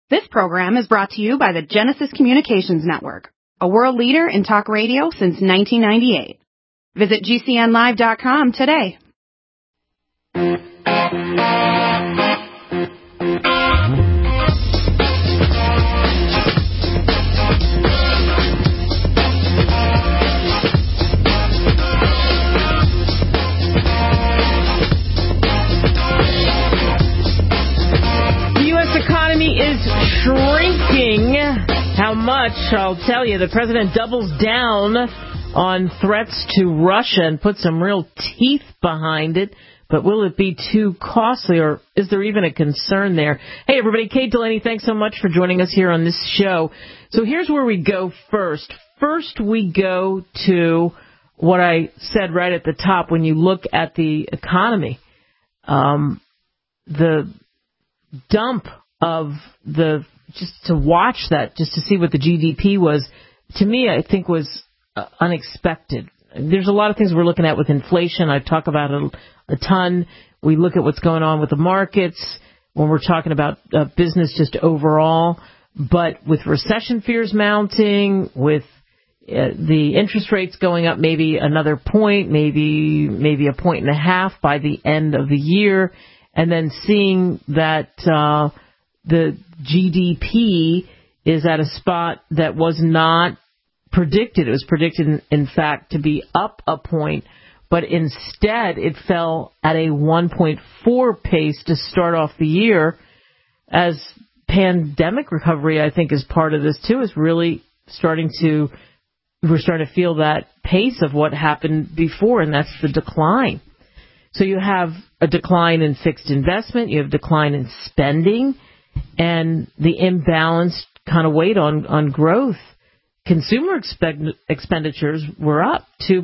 This program is brought to you by the Genesis Communications Network, a world leader in talk radio since 1998. Visit GCNlive.com today. Is shrinking. How much? I'll tell you. The president doubles down on threats to Russia and puts some real teeth behind it. But will it be too costly, or is there even a concern there? Hey, everybody. Kate Delaney, thanks so much for joining us here on this show. So here's where we go first. First, we go to what I said right at the top. When you look at the economy, the dump of just to watch that, just to see what the GDP was, to me, I think was unexpected. There's a lot of things we're looking at with inflation. I talk about it a ton. We look at what's going on with the markets when we're talking about business just overall. But with recession fears mounting, with the interest rates going up maybe another point, maybe 1.5 points by the end of the year, and then seeing that the GDP is at a spot that was not predicted. It was predicted, in fact, to be up a point, but instead it fell at a 1.4 pace to start off the year. As pandemic recovery, I think, is part of this too, is really we're starting to feel that pace of what happened before, and that's the decline. So you have a decline in fixed investment, you have decline in spending, and the imbalance kind of weighed on growth. Consumer expenditures were up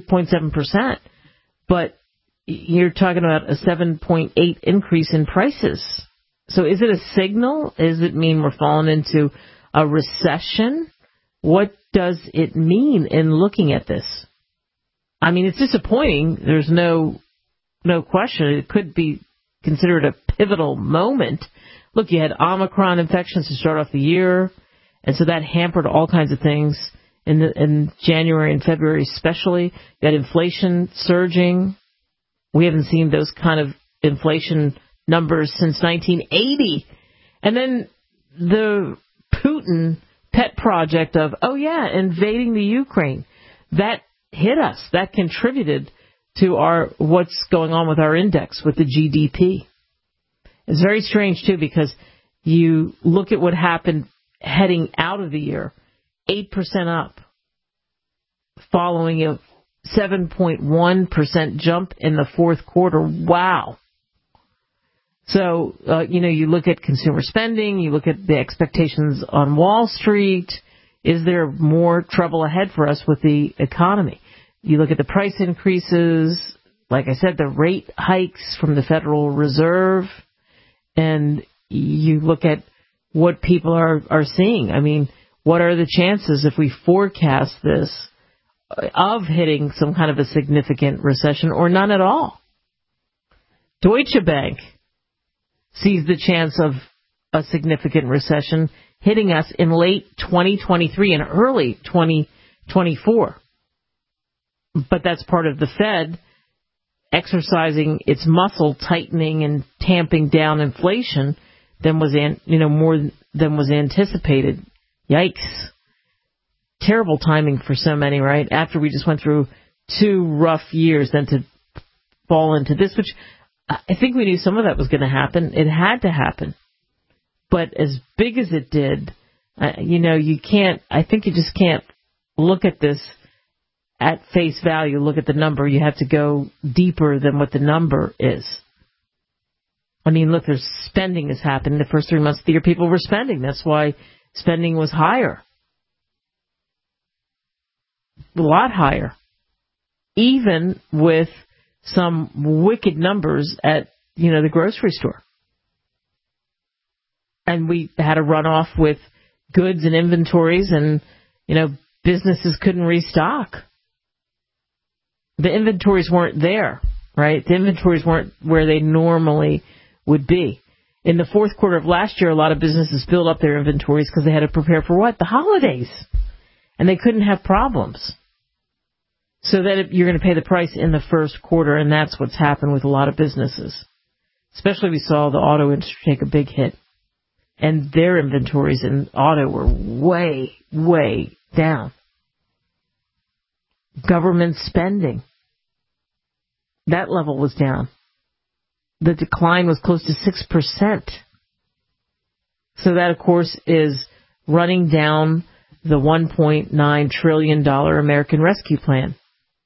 2.7%, but you're talking about a 7.8 increase in prices. So is it a signal? Does it mean we're falling into a recession? What does it mean in looking at this? I mean, it's disappointing. There's no question. It could be considered a pivotal moment. Look, you had Omicron infections to start off the year, and so that hampered all kinds of things in January and February especially. You had inflation surging. We haven't seen those kind of inflation numbers since 1980. And then the Putin pet project of, invading the Ukraine. That hit us. That contributed to what's going on with our index, with the GDP. It's very strange, too, because you look at what happened heading out of the year, 8% up, following a 7.1% jump in the fourth quarter. Wow. So, you look at consumer spending, you look at the expectations on Wall Street. Is there more trouble ahead for us with the economy? You look at the price increases, like I said, the rate hikes from the Federal Reserve, and you look at what people are seeing. I mean, what are the chances, if we forecast this, of hitting some kind of a significant recession or none at all? Deutsche Bank sees the chance of a significant recession hitting us in late 2023 and early 2024. But that's part of the Fed exercising its muscle, tightening and tamping down inflation than was more than was anticipated. Yikes. Terrible timing for so many, right? After we just went through 2 rough years, then to fall into this, which I think we knew some of that was going to happen. It had to happen. But as big as it did, I think you just can't look at this at face value, look at the number. You have to go deeper than what the number is. I mean, look, there's spending has happened. The first 3 months of the year, people were spending. That's why spending was higher. A lot higher. Even with some wicked numbers at, the grocery store. And we had a runoff with goods and inventories, and, businesses couldn't restock. The inventories weren't there, right? The inventories weren't where they normally would be. In the fourth quarter of last year, a lot of businesses built up their inventories because they had to prepare for what? The holidays. And they couldn't have problems. So that you're going to pay the price in the first quarter, and that's what's happened with a lot of businesses. Especially we saw the auto industry take a big hit. And their inventories in auto were way, way down. Government spending. That level was down. The decline was close to 6%. So that, of course, is running down the $1.9 trillion American Rescue Plan.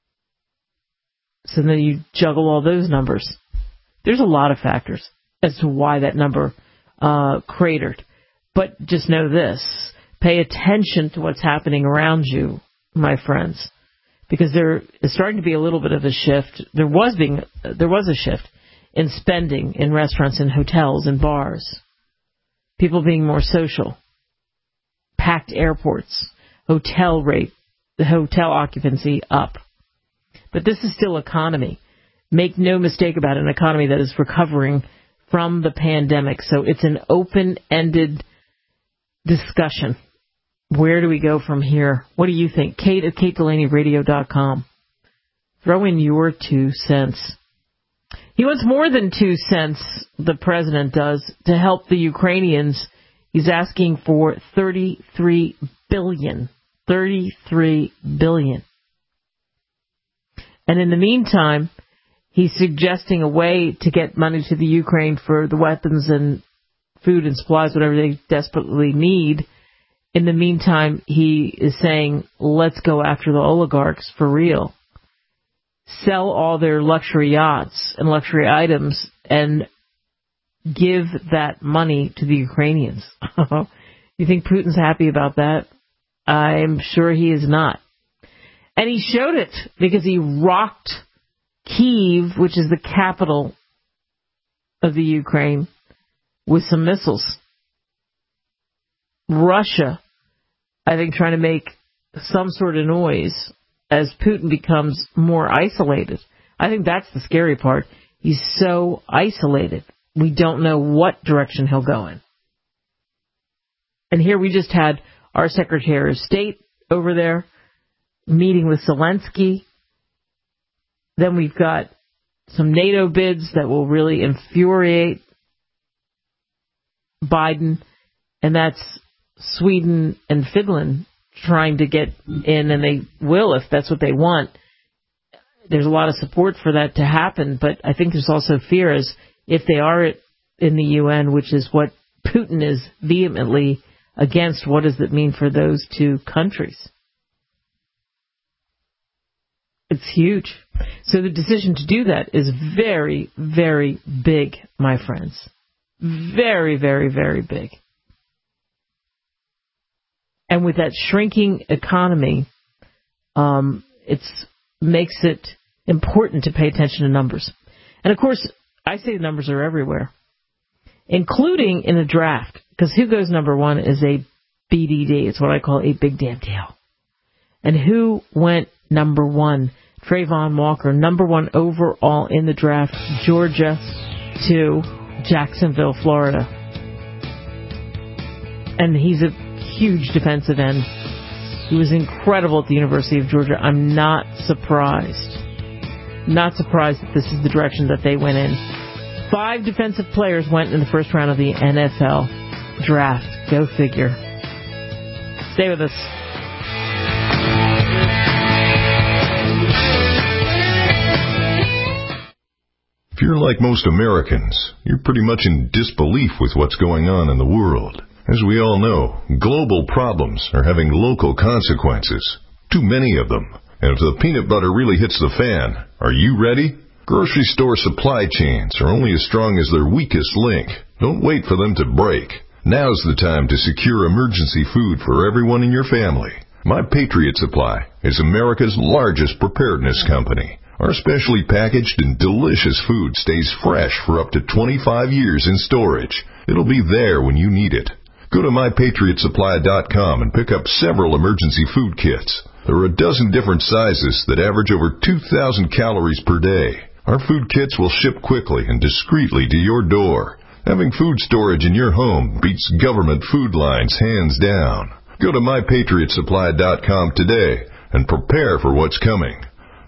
So then you juggle all those numbers. There's a lot of factors as to why that number cratered. But just know this. Pay attention to what's happening around you, my friends. Because there is starting to be a little bit of a shift. There was a shift in spending in restaurants and hotels and bars. People being more social. Packed airports. The hotel occupancy up. But this is still economy. Make no mistake about it, an economy that is recovering from the pandemic. So it's an open-ended discussion. Where do we go from here? What do you think? Kate at KateDelaneyRadio.com. Throw in your 2 cents. He wants more than 2 cents, the president does, to help the Ukrainians. He's asking for $33 billion. $33 billion. And in the meantime, he's suggesting a way to get money to the Ukraine for the weapons and food and supplies, whatever they desperately need. In the meantime, he is saying, let's go after the oligarchs for real. Sell all their luxury yachts and luxury items and give that money to the Ukrainians. You think Putin's happy about that? I'm sure he is not. And he showed it because he rocked Kyiv, which is the capital of the Ukraine, with some missiles. Russia, I think, trying to make some sort of noise as Putin becomes more isolated. I think that's the scary part. He's so isolated. We don't know what direction he'll go in. And here we just had our Secretary of State over there meeting with Zelensky. Then we've got some NATO bids that will really infuriate Biden, and that's Sweden and Finland trying to get in, and they will if that's what they want. There's a lot of support for that to happen, but I think there's also fear as if they are in the UN, which is what Putin is vehemently against, what does it mean for those two countries? It's huge. So the decision to do that is very, very big, my friends. Very, very, very big. And with that shrinking economy, it makes it important to pay attention to numbers. And of course, I say the numbers are everywhere, including in a draft, because who goes number one is a BDD. It's what I call a big damn deal. And who went number one? Trayvon Walker, number one overall in the draft, Georgia to Jacksonville, Florida. And he's a huge defensive end. He was incredible at the University of Georgia. I'm not surprised. Not surprised that this is the direction that they went in. 5 defensive players went in the first round of the NFL draft. Go figure. Stay with us. If you're like most Americans, you're pretty much in disbelief with what's going on in the world. As we all know, global problems are having local consequences. Too many of them. And if the peanut butter really hits the fan, are you ready? Grocery store supply chains are only as strong as their weakest link. Don't wait for them to break. Now's the time to secure emergency food for everyone in your family. My Patriot Supply is America's largest preparedness company. Our specially packaged and delicious food stays fresh for up to 25 years in storage. It'll be there when you need it. Go to MyPatriotSupply.com and pick up several emergency food kits. There are a dozen different sizes that average over 2,000 calories per day. Our food kits will ship quickly and discreetly to your door. Having food storage in your home beats government food lines hands down. Go to MyPatriotSupply.com today and prepare for what's coming.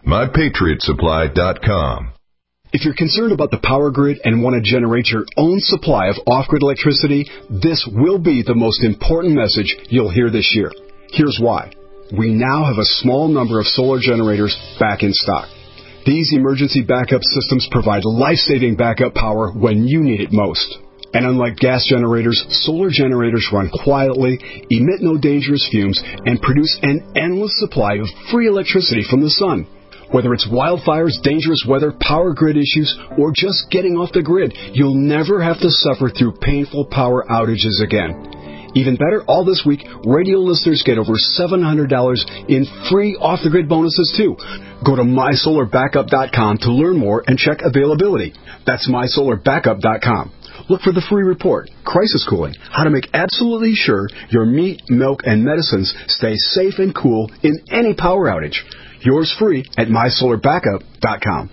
MyPatriotSupply.com. If you're concerned about the power grid and want to generate your own supply of off-grid electricity, this will be the most important message you'll hear this year. Here's why. We now have a small number of solar generators back in stock. These emergency backup systems provide life-saving backup power when you need it most. And unlike gas generators, solar generators run quietly, emit no dangerous fumes, and produce an endless supply of free electricity from the sun. Whether it's wildfires, dangerous weather, power grid issues, or just getting off the grid, you'll never have to suffer through painful power outages again. Even better, all this week, radio listeners get over $700 in free off-the-grid bonuses, too. Go to MySolarBackup.com to learn more and check availability. That's MySolarBackup.com. Look for the free report, Crisis Cooling, how to make absolutely sure your meat, milk, and medicines stay safe and cool in any power outage. Yours free at MySolarBackup.com.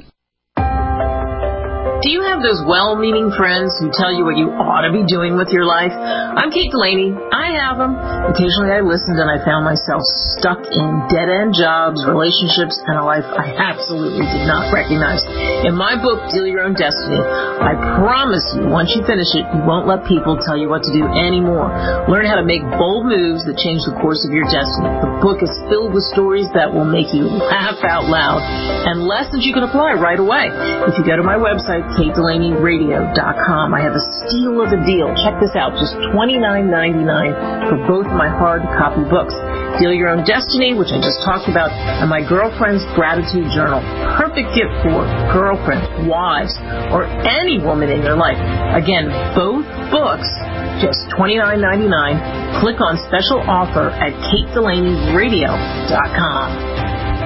Do you have those well-meaning friends who tell you what you ought to be doing with your life? I'm Kate Delaney. I have them. Occasionally I listened and I found myself stuck in dead-end jobs, relationships, and a life I absolutely did not recognize. In my book, Deal Your Own Destiny, I promise you, once you finish it, you won't let people tell you what to do anymore. Learn how to make bold moves that change the course of your destiny. The book is filled with stories that will make you laugh out loud and lessons you can apply right away. If you go to my website, KateDelaneyRadio.com. I have a steal of a deal. Check this out, just $29.99 for both my hard copy books. Deal Your Own Destiny, which I just talked about, and my Girlfriend's Gratitude Journal. Perfect gift for girlfriends, wives, or any woman in your life. Again, both books, just $29.99. Click on special offer at KateDelaneyRadio.com.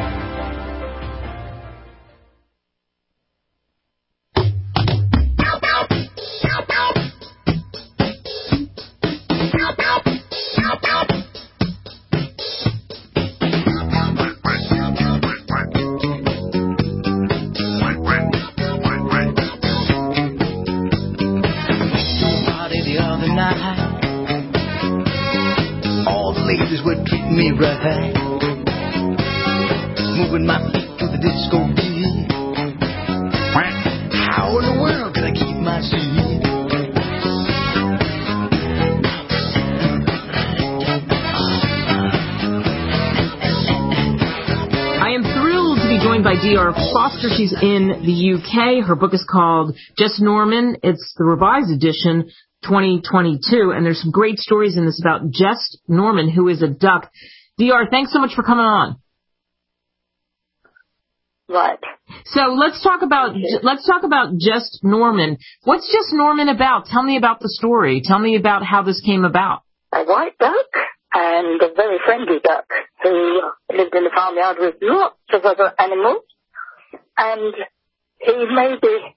Moving my feet to the disco beat. How in the world can I keep my seat? I am thrilled to be joined by D.R. Foster. She's in the UK. Her book is called Just Norman. It's the revised edition, 2022, and there's some great stories in this about Just Norman, who is a duck. D.R., thanks so much for coming on. Right. So let's talk about Just Norman. What's Just Norman about? Tell me about the story. Tell me about how this came about. A white duck and a very friendly duck who lived in the farmyard with lots of other animals, and he maybe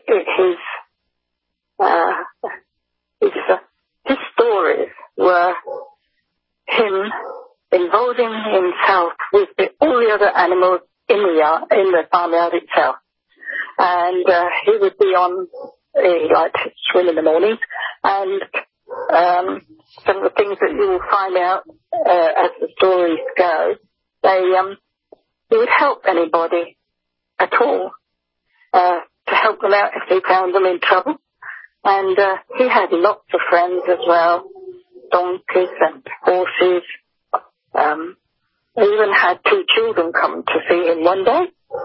his stories were him involving himself with all the other animals in the farmyard itself. And he would be he liked to swim in the mornings, and some of the things that you will find out as the stories go, he would help anybody at all to help them out if they found them in trouble. And he had lots of friends as well, donkeys and horses. He even had 2 children come to see him one day.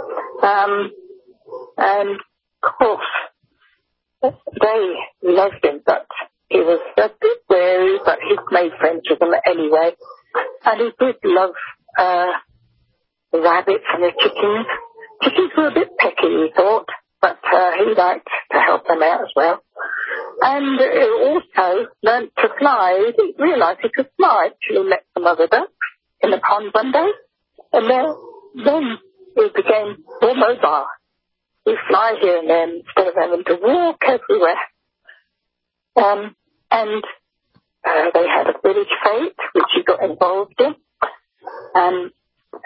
And, of course, they loved him, but he was a bit wary, but he made friends with them anyway. And he did love the rabbits and the chickens. Chickens were a bit pecky, he thought, but he liked to help them out as well. And he also learned to fly. He realised he could fly till he met some other ducks in the pond one day. And then he became more mobile. He'd fly here and there instead of having to walk everywhere. And they had a village fete, which he got involved in.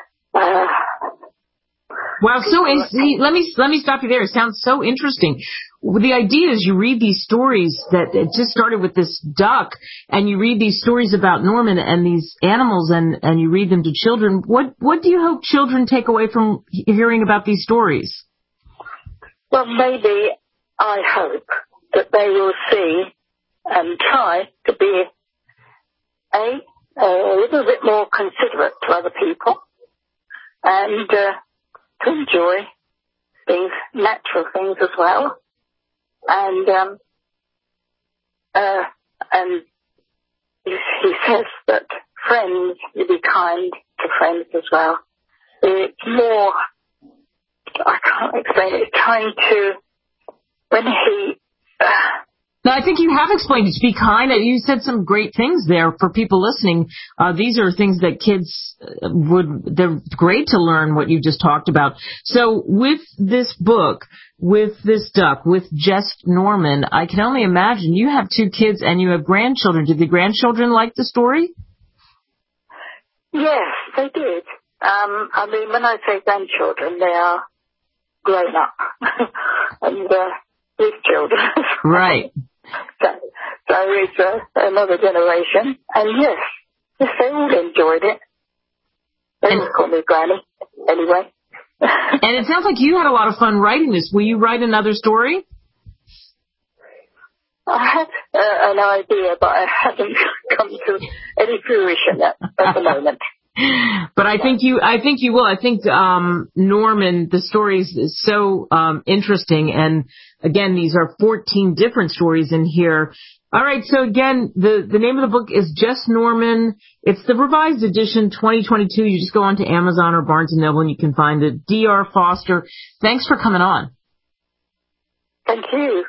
Wow, let me stop you there. It sounds so interesting. the idea is you read these stories that it just started with this duck, and you read these stories about Norman and these animals, and you read them to children. What do you hope children take away from hearing about these stories? Well, maybe I hope that they will see and try to be a little bit more considerate to other people and to enjoy these natural things as well. And he says that friends, you be kind to friends as well. It's more, I can't explain it, trying to, when he... No, I think you have explained it. To be kind, you said some great things there for people listening. These are things that kids they're great to learn what you just talked about. So with this book, with this duck, with Just Norman, I can only imagine you have 2 kids and you have grandchildren. Did the grandchildren like the story? Yes, they did. I mean, when I say grandchildren, they are grown up and with children. Right. So it's another generation. And yes, they all enjoyed it. They would call me Granny anyway. And it sounds like you had a lot of fun writing this. Will you write another story? I had an idea, but I haven't come to any fruition at the moment. But I think you will. I think Norman, the story is so interesting, and again, these are 14 different stories in here. All right, so again, the name of the book is Just Norman. It's the revised edition, 2022. You just go on to Amazon or Barnes & Noble and you can find it. D.R. Foster, thanks for coming on. Thank you.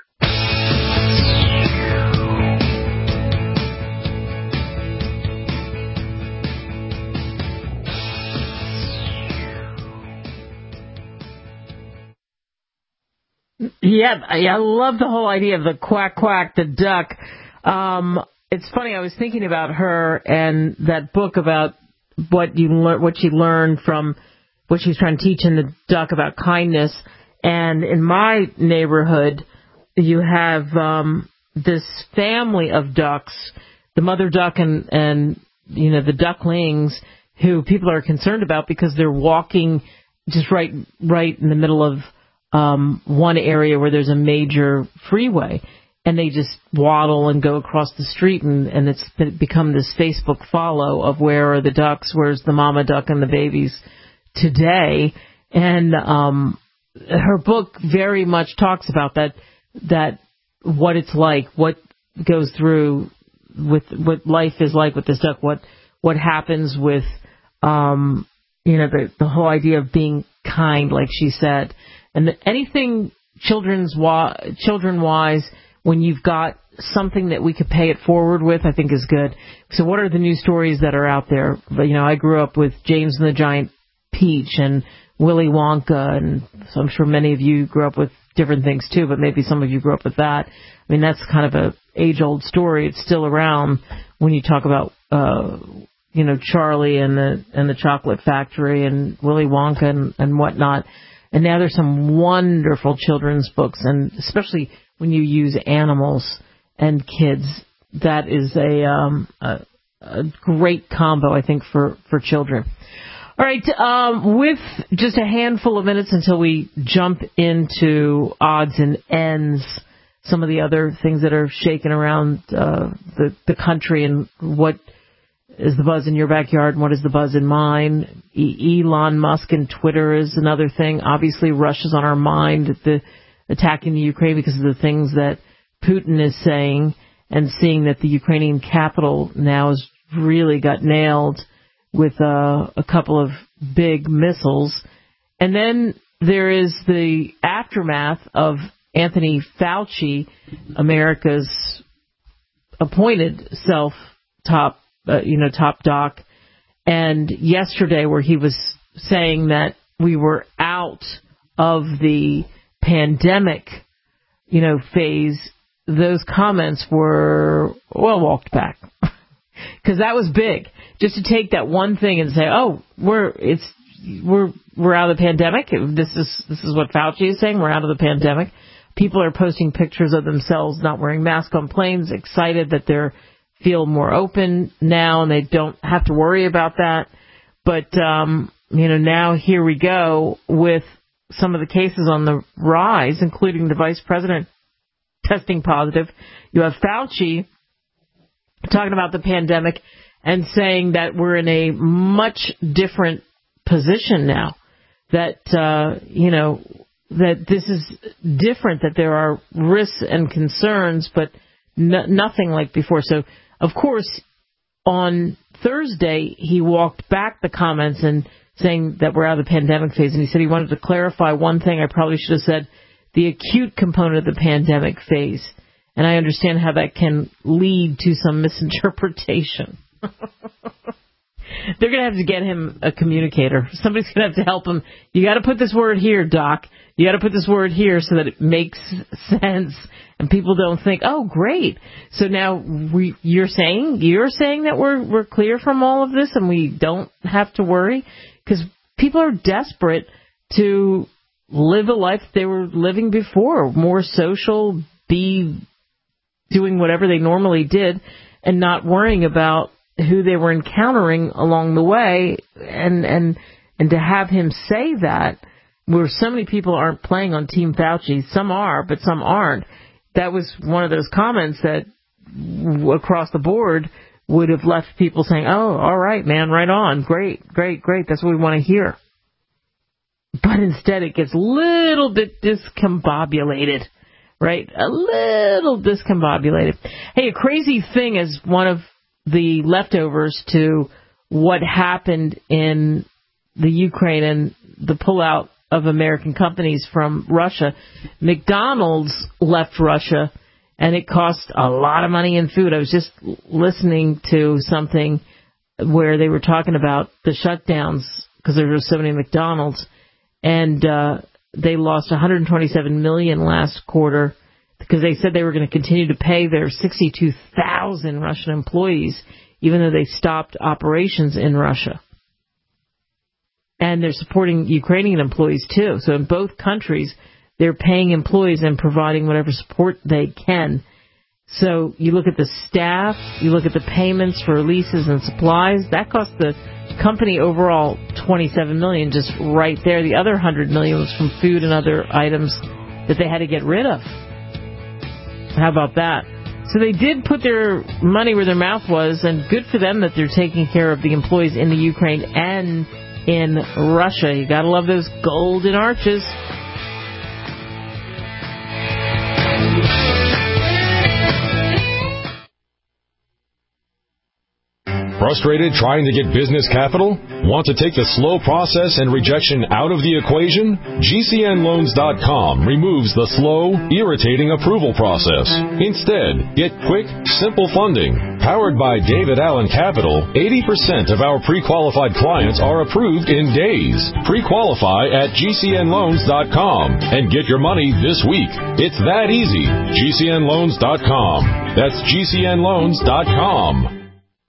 Yeah, I love the whole idea of the quack, quack, the duck. It's funny, I was thinking about her and that book about what she learned from what she's trying to teach in the duck about kindness. And in my neighborhood, you have this family of ducks, the mother duck and the ducklings, who people are concerned about because they're walking just right in the middle of one area where there's a major freeway, and they just waddle and go across the street, and it's become this Facebook follow of where are the ducks, where's the mama duck and the babies today. And her book very much talks about that what it's like, what goes through with what life is like with this duck, what happens with the whole idea of being kind, like she said. And anything children-wise, when you've got something that we could pay it forward with, I think is good. So what are the new stories that are out there? I grew up with James and the Giant Peach and Willy Wonka, and so I'm sure many of you grew up with different things too, but maybe some of you grew up with that. I mean, that's kind of a age-old story. It's still around when you talk about Charlie and the Chocolate Factory and Willy Wonka and whatnot. And now there's some wonderful children's books, and especially when you use animals and kids, that is a great combo, I think, for children. All right, with just a handful of minutes until we jump into odds and ends, some of the other things that are shaking around the country, and what is the buzz in your backyard and what is the buzz in mine. Elon Musk and Twitter is another thing. Obviously, Russia's on our mind, attacking the Ukraine because of the things that Putin is saying, and seeing that the Ukrainian capital now has really got nailed with a couple of big missiles. And then there is the aftermath of Anthony Fauci, America's appointed top doc, and yesterday where he was saying that we were out of the pandemic, phase, those comments were well walked back. Because that was big. Just to take that one thing and say, oh, we're out of the pandemic. This is what Fauci is saying. We're out of the pandemic. People are posting pictures of themselves not wearing masks on planes, excited that they feel more open now and they don't have to worry about that. But, now here we go with some of the cases on the rise, including the vice president testing positive. You have Fauci talking about the pandemic and saying that we're in a much different position now, that, that this is different, that there are risks and concerns, but nothing like before. So, of course, on Thursday, he walked back the comments and saying that we're out of the pandemic phase, and he said he wanted to clarify one thing. I probably should have said the acute component of the pandemic phase, and I understand how that can lead to some misinterpretation. They're going to have to get him a communicator. Somebody's going to have to help him. You got to put this word here, Doc. You got to put this word here so that it makes sense and people don't think, oh, great. So now you're saying that we're clear from all of this and we don't have to worry, because people are desperate to live a life they were living before, more social, be doing whatever they normally did and not worrying about who they were encountering along the way, and to have him say that, where so many people aren't playing on Team Fauci, some are, but some aren't. That was one of those comments that across the board would have left people saying, oh, all right, man, right on, great, that's what we want to hear. But instead it gets a little bit discombobulated, right? A little discombobulated. Hey, a crazy thing is one of the leftovers to what happened in the Ukraine and the pullout of American companies from Russia. McDonald's left Russia, and it cost a lot of money in food. I was just listening to something where they were talking about the shutdowns because there were so many McDonald's, and they lost $127 million last quarter because they said they were going to continue to pay their 62,000 Russian employees, even though they stopped operations in Russia. And they're supporting Ukrainian employees, too. So in both countries, they're paying employees and providing whatever support they can. So you look at the staff, you look at the payments for leases and supplies, that cost the company overall $27 million just right there. The other $100 million was from food and other items that they had to get rid of. How about that? So they did put their money where their mouth was, and good for them that they're taking care of the employees in the Ukraine and in Russia. You gotta love those golden arches. Frustrated trying to get business capital? Want to take the slow process and rejection out of the equation? GCNloans.com removes the slow, irritating approval process. Instead, get quick, simple funding. Powered by David Allen Capital, 80% of our pre-qualified clients are approved in days. Pre-qualify at GCNloans.com and get your money this week. It's that easy. GCNloans.com. That's GCNloans.com.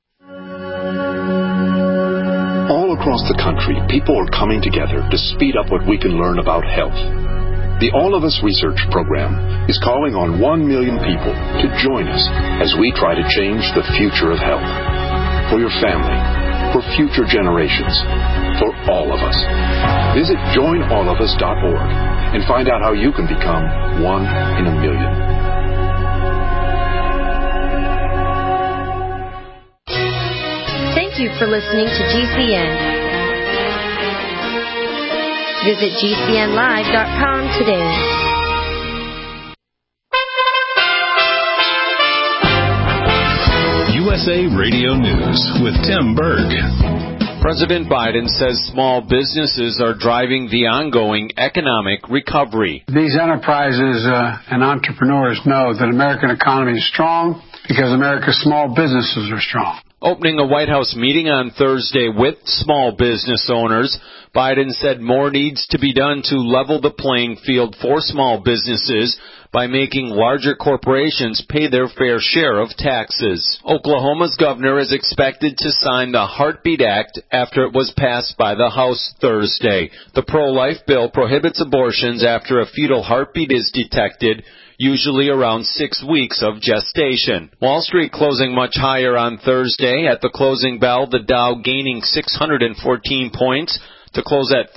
All across the country, people are coming together to speed up what we can learn about health. The All of Us Research Program is calling on 1 million people to join us as we try to change the future of health. For your family, for future generations, for all of us. Visit joinallofus.org and find out how you can become one in a million. Thank you for listening to GCN. Visit GCNlive.com today. USA Radio News with Tim Berg. President Biden says small businesses are driving the ongoing economic recovery. These enterprises and entrepreneurs know that the American economy is strong because America's small businesses are strong. Opening a White House meeting on Thursday with small business owners, Biden said more needs to be done to level the playing field for small businesses, by making larger corporations pay their fair share of taxes. Oklahoma's governor is expected to sign the Heartbeat Act after it was passed by the House Thursday. The pro-life bill prohibits abortions after a fetal heartbeat is detected, usually around 6 weeks of gestation. Wall Street closing much higher on Thursday. At the closing bell, the Dow gaining 614 points to close at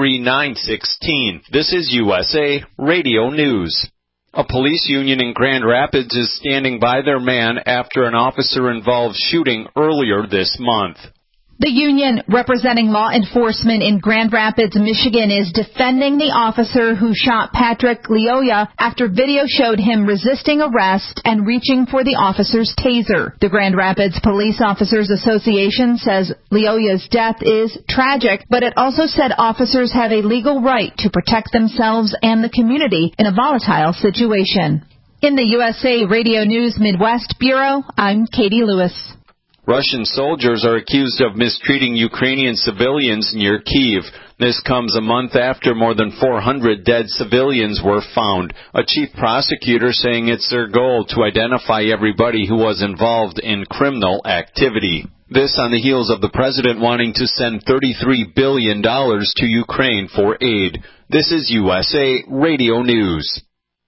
33,916. This is USA Radio News. A police union in Grand Rapids is standing by their man after an officer-involved shooting earlier this month. The union representing law enforcement in Grand Rapids, Michigan, is defending the officer who shot Patrick Lyoya after video showed him resisting arrest and reaching for the officer's taser. The Grand Rapids Police Officers Association says Lyoya's death is tragic, but it also said officers have a legal right to protect themselves and the community in a volatile situation. In the USA Radio News Midwest Bureau, I'm Katie Lewis. Russian soldiers are accused of mistreating Ukrainian civilians near Kyiv. This comes a month after more than 400 dead civilians were found. A chief prosecutor saying it's their goal to identify everybody who was involved in criminal activity. This on the heels of the president wanting to send $33 billion to Ukraine for aid. This is USA Radio News.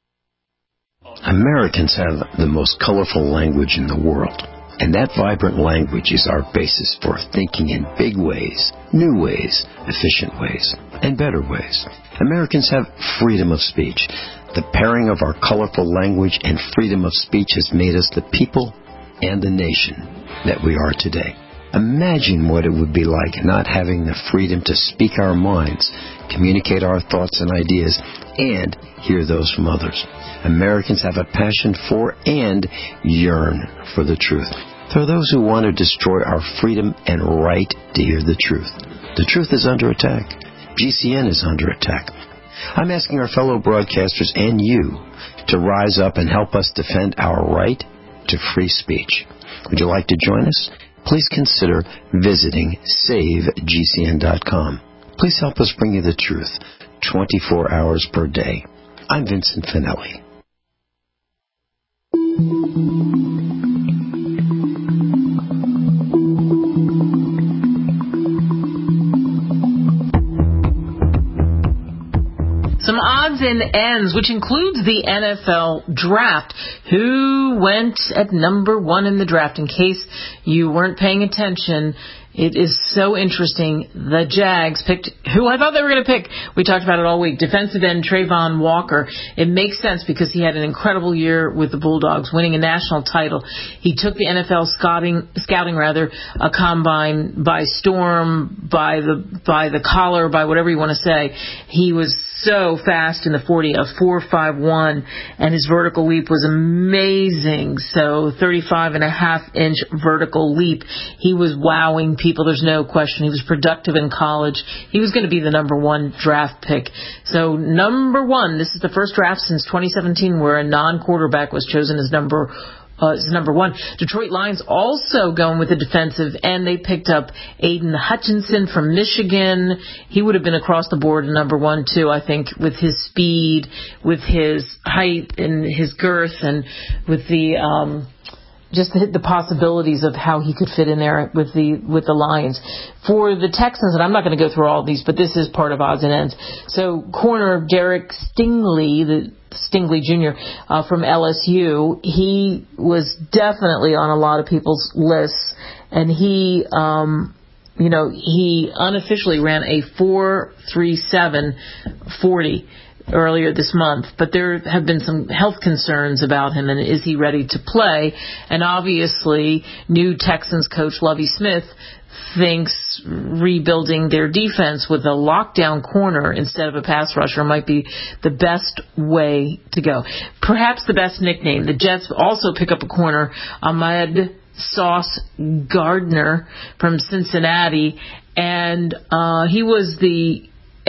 Americans have the most colorful language in the world. And that vibrant language is our basis for thinking in big ways, new ways, efficient ways, and better ways. Americans have freedom of speech. The pairing of our colorful language and freedom of speech has made us the people and the nation that we are today. Imagine what it would be like not having the freedom to speak our minds, communicate our thoughts and ideas, and hear those from others. Americans have a passion for and yearn for the truth. There are those who want to destroy our freedom and right to hear the truth. The truth is under attack. GCN is under attack. I'm asking our fellow broadcasters and you to rise up and help us defend our right to free speech. Would you like to join us? Please consider visiting SaveGCN.com. Please help us bring you the truth 24 hours per day. I'm Vincent Finelli. Some odds and ends, which includes the NFL draft. Who went at number 1 in the draft? In case you weren't paying attention, it is so interesting. The Jags picked who I thought they were going to pick. We talked about it all week. Defensive end Trayvon Walker. It makes sense because he had an incredible year with the Bulldogs, winning a national title. He took the NFL scouting a combine by storm, by the collar, by whatever you want to say. He was so fast in the 40, a 4.51, and his vertical leap was amazing. So 35.5-inch vertical leap. He was wowing people. There's no question. He was productive in college. He was going to be the number 1 draft pick. So number 1, this is the first draft since 2017 where a non-quarterback was chosen as number 1. Detroit Lions also going with the defensive end. They picked up Aiden Hutchinson from Michigan. He would have been across the board number 1 too, I think, with his speed, with his height and his girth, and with the just the possibilities of how he could fit in there with the Lions. For the Texans, and I'm not going to go through all of these, but this is part of odds and ends. So corner Derek Stingley Jr. From LSU, he was definitely on a lot of people's lists, and he unofficially ran a 4.37 40 earlier this month, but there have been some health concerns about him, and is he ready to play? And obviously, new Texans coach Lovie Smith thinks rebuilding their defense with a lockdown corner instead of a pass rusher might be the best way to go. Perhaps the best nickname. The Jets also pick up a corner, Ahmad Sauce Gardner from Cincinnati, and he was the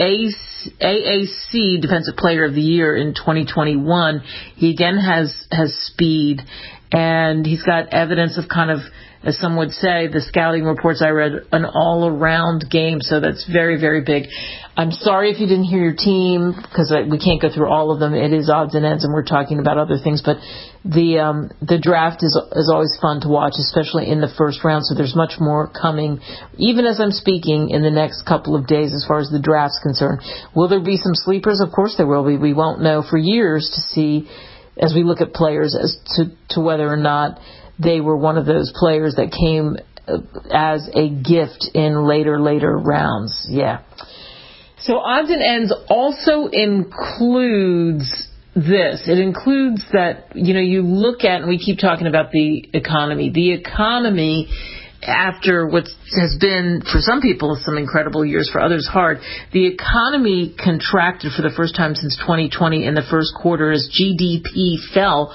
AAC Defensive Player of the Year in 2021. He again has speed, and he's got evidence of kind of as some would say, the scouting reports I read, an all-around game. So that's very, very big. I'm sorry if you didn't hear your team, because we can't go through all of them. It is odds and ends, and we're talking about other things. But the draft is always fun to watch, especially in the first round. So there's much more coming, even as I'm speaking, in the next couple of days as far as the draft's concerned. Will there be some sleepers? Of course there will be. We won't know for years to see, as we look at players, as to whether or not they were one of those players that came as a gift in later rounds. Yeah. So odds and ends also includes this. It includes that, you look at, and we keep talking about the economy. The economy, after what has been, for some people, some incredible years, for others hard, the economy contracted for the first time since 2020 in the first quarter as GDP fell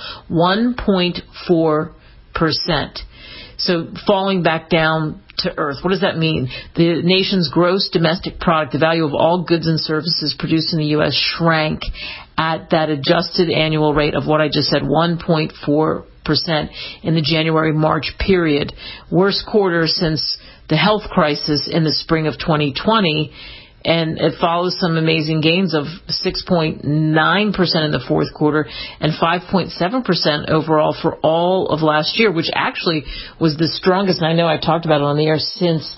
1.4%. So falling back down to earth. What does that mean? The nation's gross domestic product, the value of all goods and services produced in the U.S., shrank at that adjusted annual rate of what I just said, 1.4% in the January-March period. Worst quarter since the health crisis in the spring of 2020. And it follows some amazing gains of 6.9% in the fourth quarter and 5.7% overall for all of last year, which actually was the strongest, and I know I've talked about it on the air, since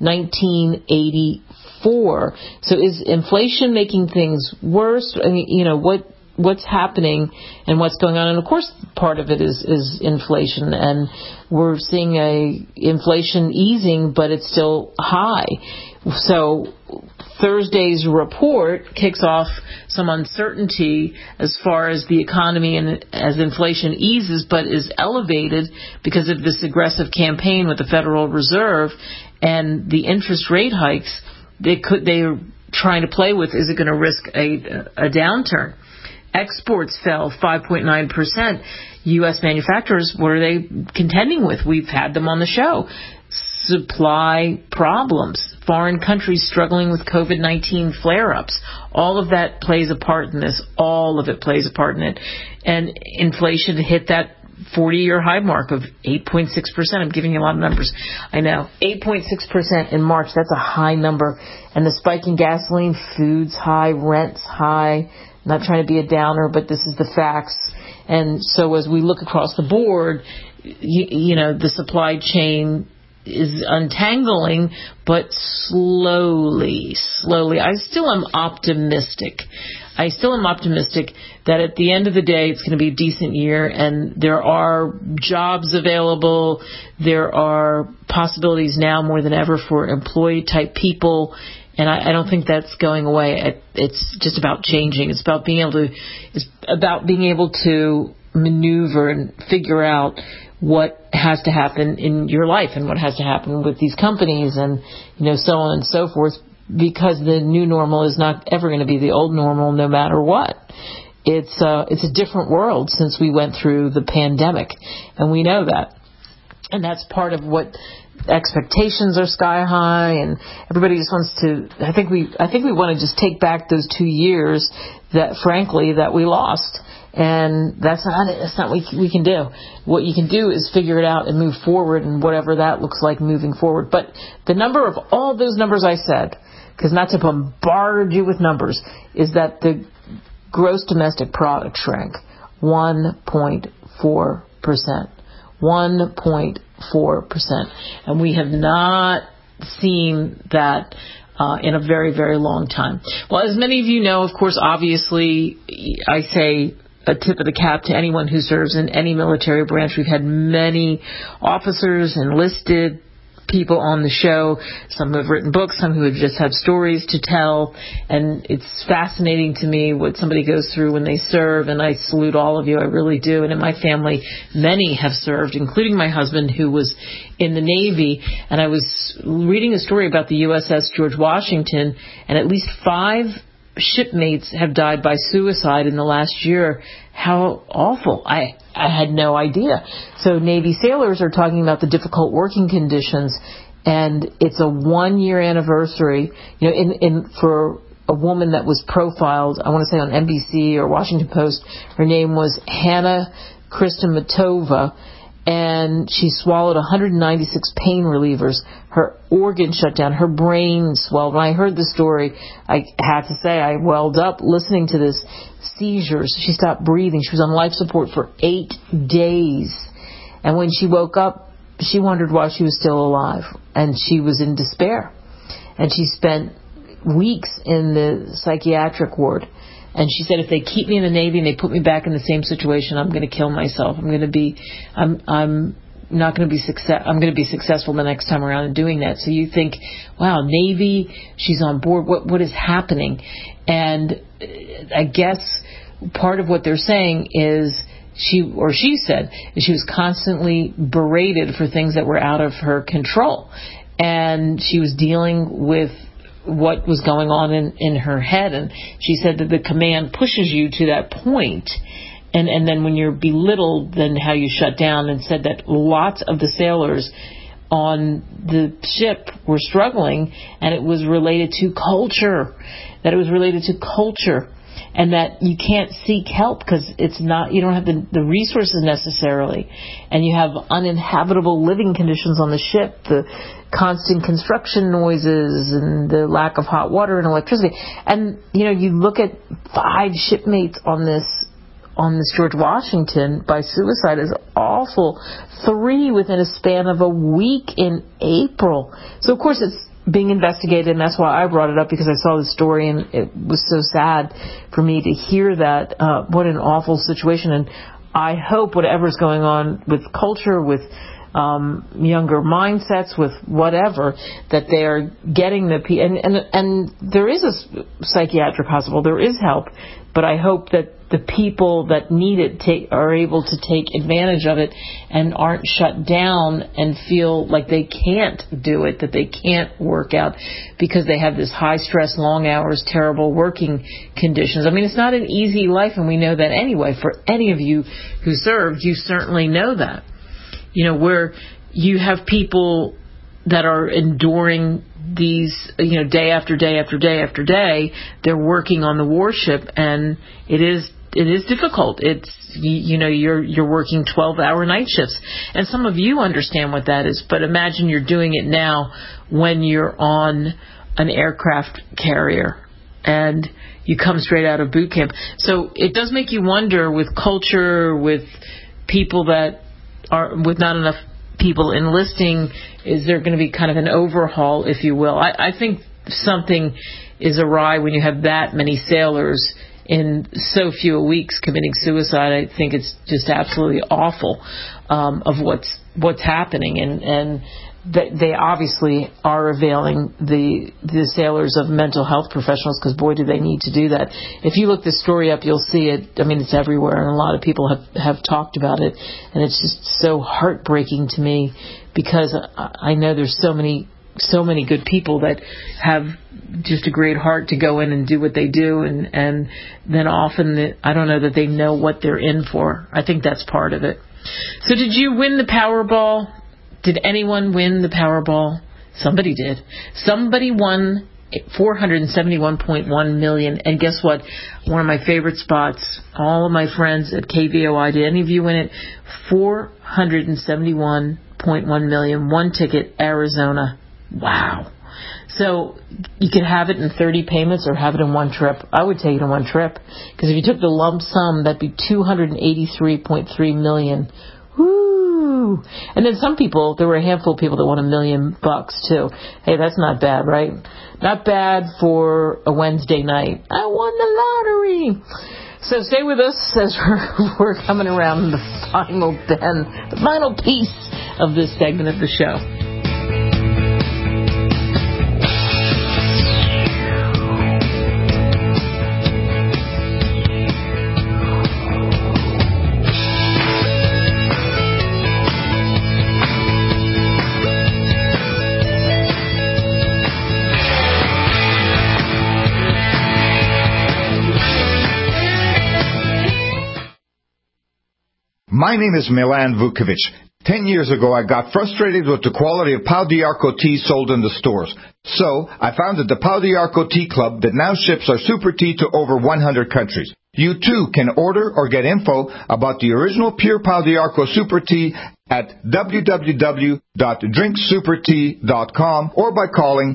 1984. So is inflation making things worse? I mean, what's happening and what's going on? And of course, part of it is inflation, and we're seeing inflation easing, but it's still high. So Thursday's report kicks off some uncertainty as far as the economy and as inflation eases, but is elevated because of this aggressive campaign with the Federal Reserve and the interest rate hikes. They're trying to play with, is it going to risk a downturn? Exports fell 5.9%. U.S. manufacturers, what are they contending with? We've had them on the show. Supply problems. Foreign countries struggling with COVID-19 flare-ups. All of that plays a part in this. All of it plays a part in it. And inflation hit that 40-year high mark of 8.6%. I'm giving you a lot of numbers. I know. 8.6% in March. That's a high number. And the spike in gasoline, food's high, rent's high. Not trying to be a downer, but this is the facts. And so as we look across the board, the supply chain is untangling, but slowly. I still am optimistic that at the end of the day, it's going to be a decent year, and there are jobs available. There are possibilities now more than ever for employee-type people, and I don't think that's going away. It's just about changing. It's about being able to maneuver and figure out what has to happen in your life and what has to happen with these companies and, so on and so forth, because the new normal is not ever going to be the old normal no matter what. It's a different world since we went through the pandemic, and we know that. And that's part of what expectations are sky high, and everybody just wants to, I think we want to just take back those 2 years that, frankly, that we lost. And that's not what we can do. What you can do is figure it out and move forward, and whatever that looks like moving forward. But the number of all those numbers I said, because not to bombard you with numbers, is that the gross domestic product shrank 1.4%. 1.4%. And we have not seen that in a very, very long time. Well, as many of you know, of course, obviously, I say a tip of the cap to anyone who serves in any military branch. We've had many officers, enlisted people on the show, some who have written books, some who have just had stories to tell, and it's fascinating to me what somebody goes through when they serve, and I salute all of you, I really do. And in my family, many have served, including my husband, who was in the Navy, and I was reading a story about the USS George Washington, and at least 5 shipmates have died by suicide in the last year. How awful. I had no idea. So Navy sailors are talking about the difficult working conditions, and it's a 1-year anniversary. For a woman that was profiled, I want to say on NBC or Washington Post, her name was Hannah Kristomatova, and she swallowed 196 pain relievers. Her organs shut down. Her brain swelled. When I heard the story, I had to say I welled up listening to this. Seizures. She stopped breathing. She was on life support for 8 days. And when she woke up, she wondered why she was still alive. And she was in despair. And she spent weeks in the psychiatric ward. And she said, if they keep me in the Navy and they put me back in the same situation, I'm going to kill myself. I'm not going to be I'm going to be successful the next time around in doing that. So you think, wow, Navy, she's on board. What is happening? And I guess part of what they're saying is she said she was constantly berated for things that were out of her control. And she was dealing with what was going on in her head. And she said that the command pushes you to that point. And then when you're belittled, then how you shut down, and said that lots of the sailors on the ship were struggling, and it was related to culture, and that you can't seek help because you don't have the resources necessarily, and you have uninhabitable living conditions on the ship, the constant construction noises and the lack of hot water and electricity. And, you look at 5 shipmates on this George Washington by suicide is awful. 3 within a span of a week in April. So, of course, it's being investigated, and that's why I brought it up, because I saw the story, and it was so sad for me to hear that. What an awful situation. And I hope whatever's going on with culture, with younger mindsets, with whatever, that they are getting and there is a psychiatric hospital, there is help, but I hope that the people that need it are able to take advantage of it and aren't shut down and feel like they can't do it, that they can't work out because they have this high stress, long hours, terrible working conditions. I mean, it's not an easy life, and we know that anyway. For any of you who served, you certainly know that. Where you have people that are enduring these, day after day after day after day, they're working on the warship, and it is difficult. It's, you're working 12-hour night shifts, and some of you understand what that is, but imagine you're doing it now when you're on an aircraft carrier and you come straight out of boot camp. So it does make you wonder, with culture, with people that are, with not enough people enlisting, is there going to be kind of an overhaul, if you will? I think something is awry when you have that many sailors in so few weeks committing suicide. I think it's just absolutely awful of what's happening, and they obviously are availing the sailors of mental health professionals, because boy, do they need to do that. If you look this story up, you'll see it. I mean, it's everywhere, and a lot of people have talked about it, and it's just so heartbreaking to me, because I know there's so many good people that have just a great heart to go in and do what they do, and then often I don't know that they know what they're in for. I think that's part of it. So did you win the Powerball? Did anyone win the Powerball? Somebody did. Somebody won $471.1 million. And guess what? One of my favorite spots, all of my friends at KVOI, did any of you win it? $471.1 million. One ticket, Arizona. Wow. So you could have it in 30 payments or have it in one trip. I would take it in one trip, because if you took the lump sum, that'd be $283.3 million. Woo! And then some people, there were a handful of people that won $1 million too. Hey, that's not bad, right? Not bad for a Wednesday night. I won the lottery. So stay with us as we're coming around the final piece of this segment of the show. My name is Milan Vukovic. 10 years ago, I got frustrated with the quality of Pau d'Arco tea sold in the stores. So, I founded the Pau d'Arco Tea Club that now ships our super tea to over 100 countries. You too can order or get info about the original pure Pau d'Arco super tea at www.drinksupertea.com or by calling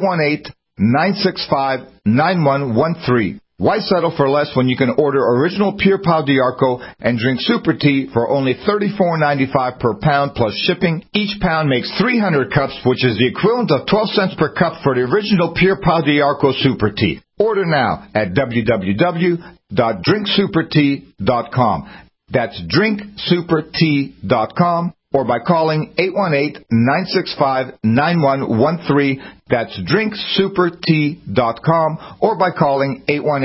818-965-9113. Why settle for less when you can order original Pure Pau d'Arco and drink Super Tea for only $34.95 per pound plus shipping? Each pound makes 300 cups, which is the equivalent of 12 cents per cup for the original Pure Pau d'Arco Super Tea. Order now at www.drinksupertea.com. That's drinksupertea.com. Or by calling 818-965-9113. That's drinksupertea.com. Or by calling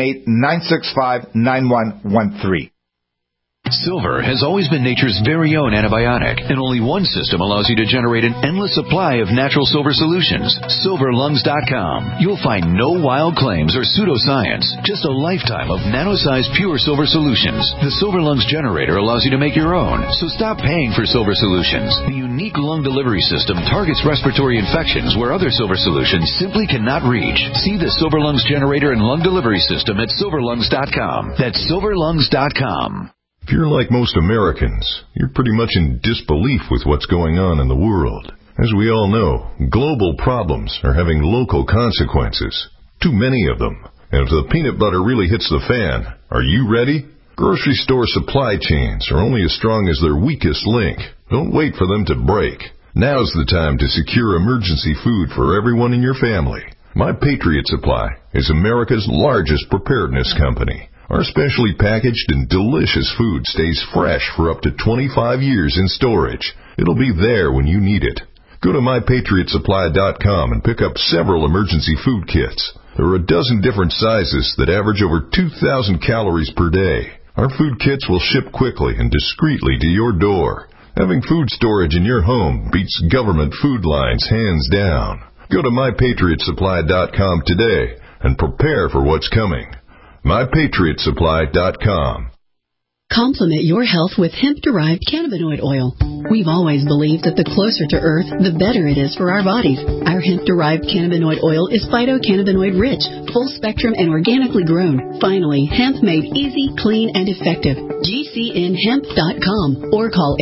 818-965-9113. Silver has always been nature's very own antibiotic, and only one system allows you to generate an endless supply of natural silver solutions. SilverLungs.com. You'll find no wild claims or pseudoscience, just a lifetime of nano-sized pure silver solutions. The Silver Lungs generator allows you to make your own, so stop paying for silver solutions. The unique lung delivery system targets respiratory infections where other silver solutions simply cannot reach. See the Silver Lungs generator and lung delivery system at SilverLungs.com. That's SilverLungs.com. If you're like most Americans, you're pretty much in disbelief with what's going on in the world. As we all know, global problems are having local consequences. Too many of them. And if the peanut butter really hits the fan, are you ready? Grocery store supply chains are only as strong as their weakest link. Don't wait for them to break. Now's the time to secure emergency food for everyone in your family. My Patriot Supply is America's largest preparedness company. Our specially packaged and delicious food stays fresh for up to 25 years in storage. It'll be there when you need it. Go to MyPatriotSupply.com and pick up several emergency food kits. There are a dozen different sizes that average over 2,000 calories per day. Our food kits will ship quickly and discreetly to your door. Having food storage in your home beats government food lines hands down. Go to MyPatriotSupply.com today and prepare for what's coming. MyPatriotSupply.com. Complement your health with hemp-derived cannabinoid oil. We've always believed that the closer to Earth, the better it is for our bodies. Our hemp-derived cannabinoid oil is phytocannabinoid-rich, full-spectrum, and organically grown. Finally, hemp made easy, clean, and effective. GCNhemp.com or call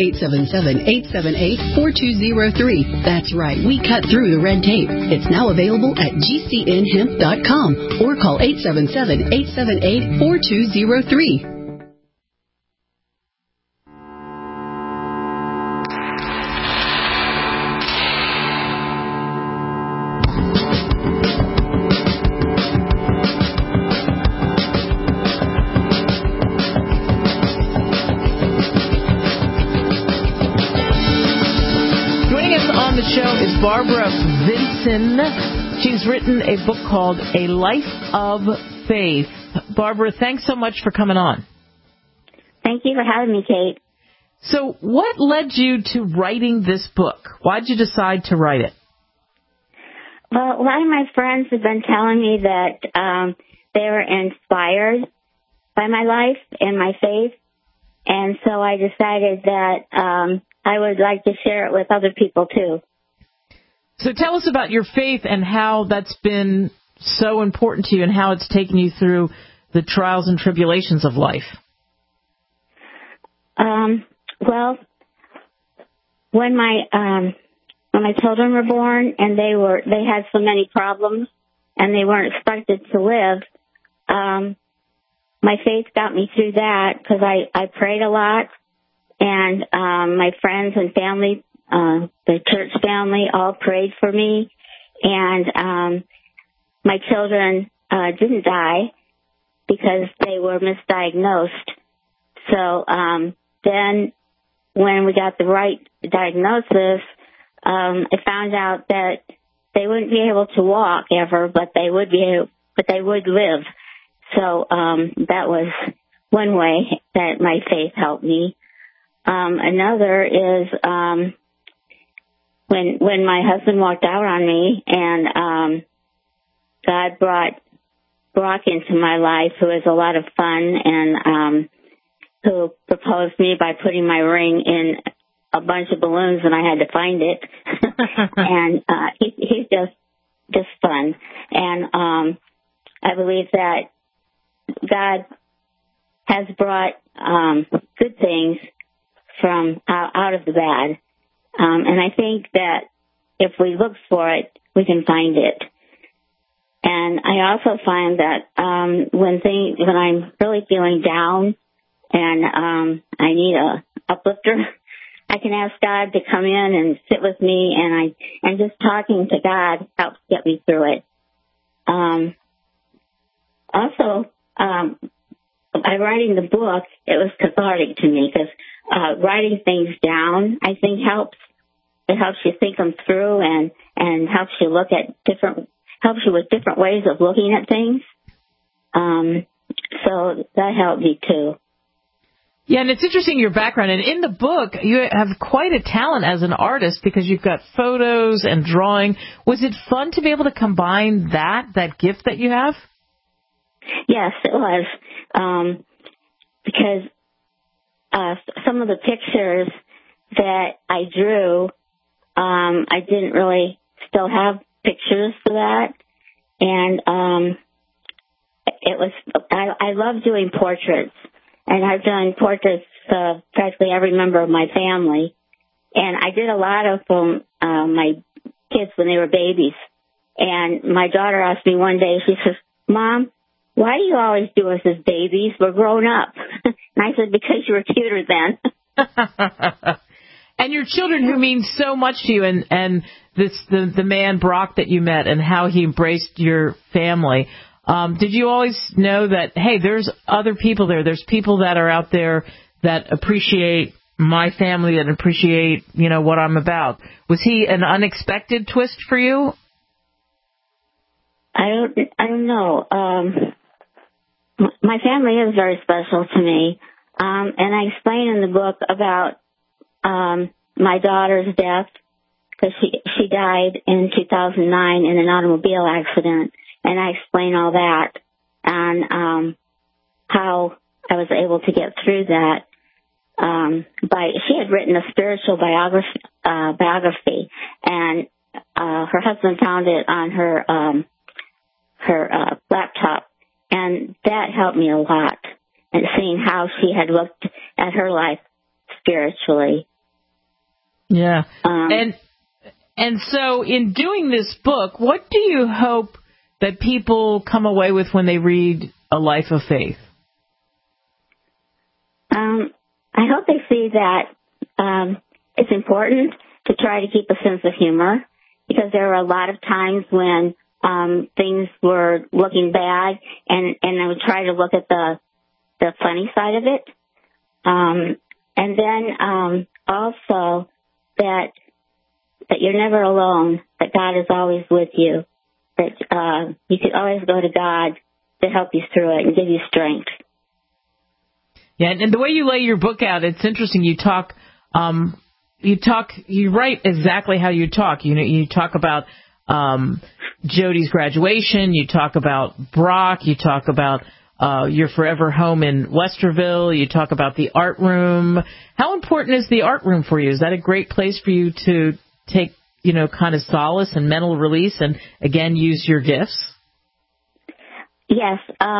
877-878-4203. That's right, we cut through the red tape. It's now available at GCNhemp.com or call 877-878-4203. Barbara Vinson. She's written a book called A Life of Faith. Barbara, thanks so much for coming on. Thank you for having me, Kate. So what led you to writing this book? Why did you decide to write it? Well, a lot of my friends have been telling me that they were inspired by my life and my faith. And so I decided that I would like to share it with other people, too. So tell us about your faith and how that's been so important to you and how it's taken you through the trials and tribulations of life. Well, when my children were born and they had so many problems and they weren't expected to live, my faith got me through that because I prayed a lot, and my friends and family, the church family, all prayed for me, and my children didn't die because they were misdiagnosed. So then when we got the right diagnosis, I found out that they wouldn't be able to walk ever, but they would live. So that was one way that my faith helped me. Another is when my husband walked out on me, and God brought Brock into my life, who is a lot of fun, and who proposed me by putting my ring in a bunch of balloons, and I had to find it. And he's just fun. And I believe that God has brought good things from out of the bad. And I think that if we look for it, we can find it. And I also find that when I'm really feeling down and I need a uplifter, I can ask God to come in and sit with me, and just talking to God helps get me through it. Also, by writing the book, it was cathartic to me because writing things down, I think, helps. It helps you think them through and helps you look at helps you with different ways of looking at things. So that helped me too. Yeah, and it's interesting your background. And in the book, you have quite a talent as an artist because you've got photos and drawing. Was it fun to be able to combine that gift that you have? Yes, it was. Because some of the pictures that I drew, I didn't really still have pictures for that. And I love doing portraits. And I've done portraits of practically every member of my family. And I did a lot of them, my kids when they were babies. And my daughter asked me one day, she says, "Mom, why do you always do us as babies? We're grown up." And I said, "Because you were cuter then." And your children who mean so much to you, and the man Brock that you met and how he embraced your family. Did you always know that, hey, there's other people there? There's people that are out there that appreciate my family, that appreciate, what I'm about. Was he an unexpected twist for you? I don't know. My family is very special to me. And I explain in the book about my daughter's death, because she died in 2009 in an automobile accident. And I explain all that and how I was able to get through that. She had written a spiritual biography, and her husband found it on her laptop, and that helped me a lot. And seeing how she had looked at her life spiritually. Yeah, and so in doing this book, what do you hope that people come away with when they read A Life of Faith? I hope they see that it's important to try to keep a sense of humor, because there were a lot of times when things were looking bad, and I would try to look at the funny side of it. And then also that you're never alone, that God is always with you. That you could always go to God to help you through it and give you strength. Yeah, and the way you lay your book out, it's interesting. You write exactly how you talk. You talk about Jody's graduation. You talk about Brock. You talk about your forever home in Westerville. You talk about the art room. How important is the art room for you? Is that a great place for you to take, kind of solace and mental release and, again, use your gifts? Yes.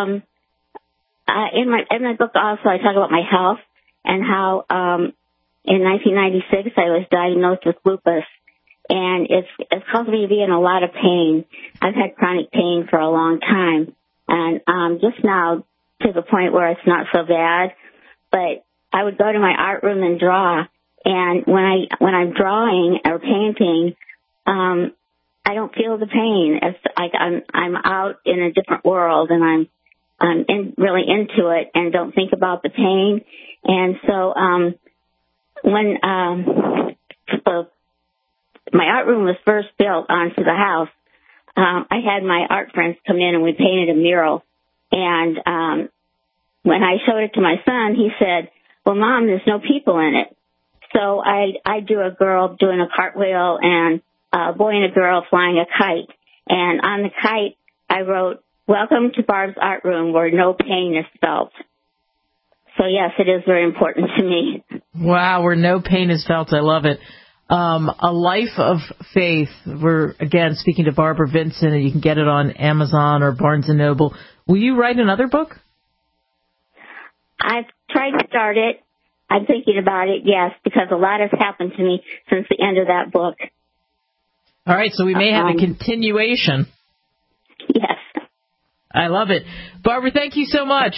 In my book also, I talk about my health and how in 1996 I was diagnosed with lupus, and it's caused me to be in a lot of pain. I've had chronic pain for a long time, and just now to the point where it's not so bad. But I would go to my art room and draw, and when I'm drawing or painting, I don't feel the pain. It's like I'm out in a different world, and I'm really into it and don't think about the pain. And so when my art room was first built onto the house, I had my art friends come in and we painted a mural. And when I showed it to my son, he said, "Well, Mom, there's no people in it." So I drew a girl doing a cartwheel and a boy and a girl flying a kite. And on the kite, I wrote, "Welcome to Barb's Art Room, where no pain is felt." So, yes, it is very important to me. Wow, where no pain is felt. I love it. A Life of Faith. We're, again, speaking to Barbara Vinson, and you can get it on Amazon or Barnes & Noble. Will you write another book? I've tried to start it. I'm thinking about it, yes, because a lot has happened to me since the end of that book. All right, so we may have a continuation. Yes. I love it. Barbara, thank you so much.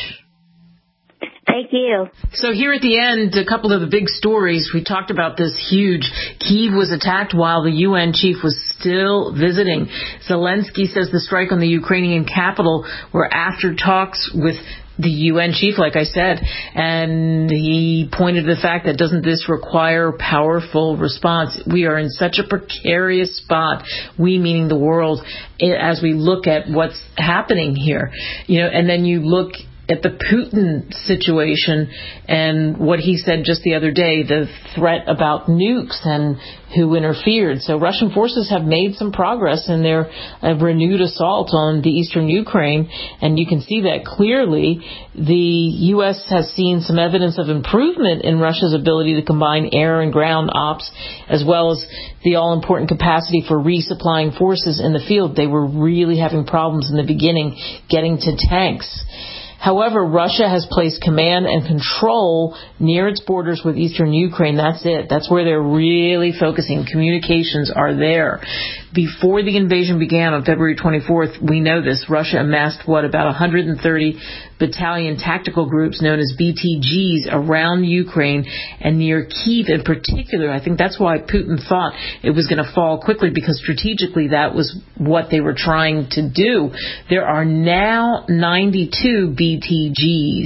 Thank you. So here at the end, a couple of the big stories. We talked about this huge. Kyiv was attacked while the UN chief was still visiting. Zelensky says the strike on the Ukrainian capital were after talks with the UN chief, like I said, and he pointed to the fact that doesn't this require powerful response? We are in such a precarious spot, we meaning the world, as we look at what's happening here. And then you look at the Putin situation and what he said just the other day, the threat about nukes and who interfered. So Russian forces have made some progress in their renewed assault on the eastern Ukraine, and you can see that clearly. The U.S. has seen some evidence of improvement in Russia's ability to combine air and ground ops, as well as the all-important capacity for resupplying forces in the field. They were really having problems in the beginning getting to tanks. However, Russia has placed command and control near its borders with eastern Ukraine. That's it. That's where they're really focusing. Communications are there. Before the invasion began on February 24th, we know this, Russia amassed, about 130 battalion tactical groups known as BTGs around Ukraine and near Kyiv in particular. I think that's why Putin thought it was going to fall quickly, because strategically that was what they were trying to do. There are now 92 BTGs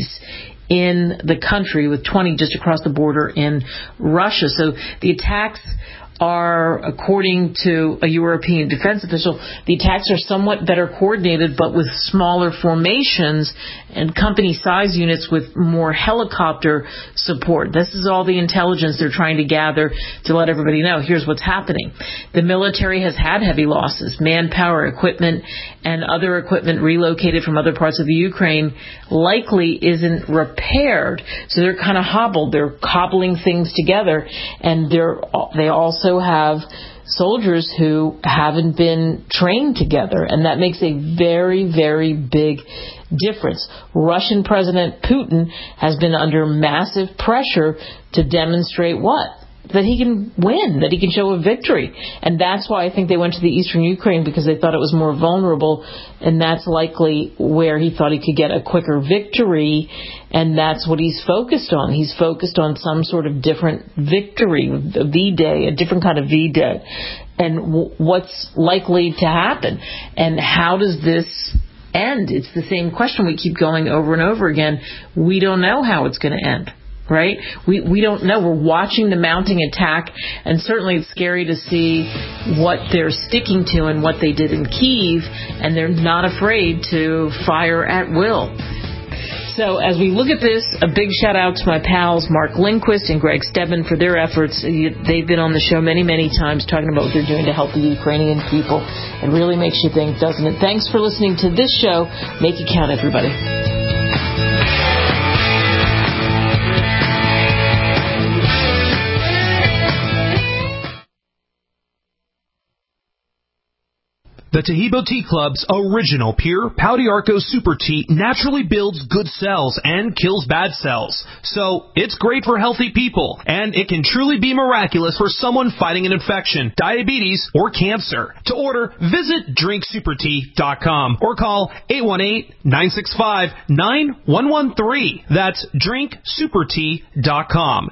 in the country, with 20 just across the border in Russia. So the attacks are, according to a European defense official, the attacks are somewhat better coordinated, but with smaller formations and company-size units with more helicopter support. This is all the intelligence they're trying to gather to let everybody know. Here's what's happening. The military has had heavy losses. Manpower, equipment, and other equipment relocated from other parts of the Ukraine likely isn't repaired. So they're kind of hobbled. They're cobbling things together, and they also have soldiers who haven't been trained together, and that makes a very, very big difference. Russian President Putin has been under massive pressure to demonstrate what? That he can win, that he can show a victory. And that's why I think they went to the eastern Ukraine, because they thought it was more vulnerable, and that's likely where he thought he could get a quicker victory, and that's what he's focused on. He's focused on some sort of different victory, a V-Day, a different kind of V-Day, and what's likely to happen, and how does this end? It's the same question we keep going over and over again. We don't know how it's going to end. Right? We don't know. We're watching the mounting attack, and certainly it's scary to see what they're sticking to and what they did in Kyiv, and they're not afraid to fire at will. So as we look at this, a big shout out to my pals Mark Lindquist and Greg Stebbin for their efforts. They've been on the show many, many times talking about what they're doing to help the Ukrainian people. It really makes you think, doesn't it? Thanks for listening to this show. Make it count, everybody. The Tahibo Tea Club's original pure Pau d'Arco Super Tea naturally builds good cells and kills bad cells. So it's great for healthy people, and it can truly be miraculous for someone fighting an infection, diabetes, or cancer. To order, visit drinksupertea.com or call 818-965-9113. That's drinksupertea.com.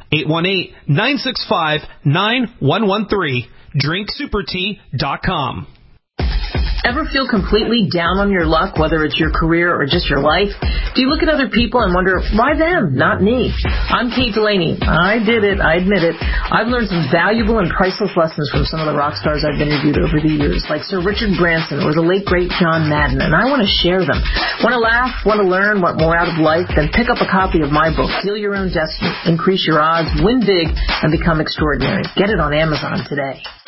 818-965-9113. drinksupertea.com. Ever feel completely down on your luck, whether it's your career or just your life? Do you look at other people and wonder, why them, not me? I'm Kate Delaney. I did it. I admit it. I've learned some valuable and priceless lessons from some of the rock stars I've interviewed over the years, like Sir Richard Branson or the late, great John Madden, and I want to share them. Want to laugh? Want to learn? Want more out of life? Then pick up a copy of my book, Heal Your Own Destiny, Increase Your Odds, Win Big, and Become Extraordinary. Get it on Amazon today.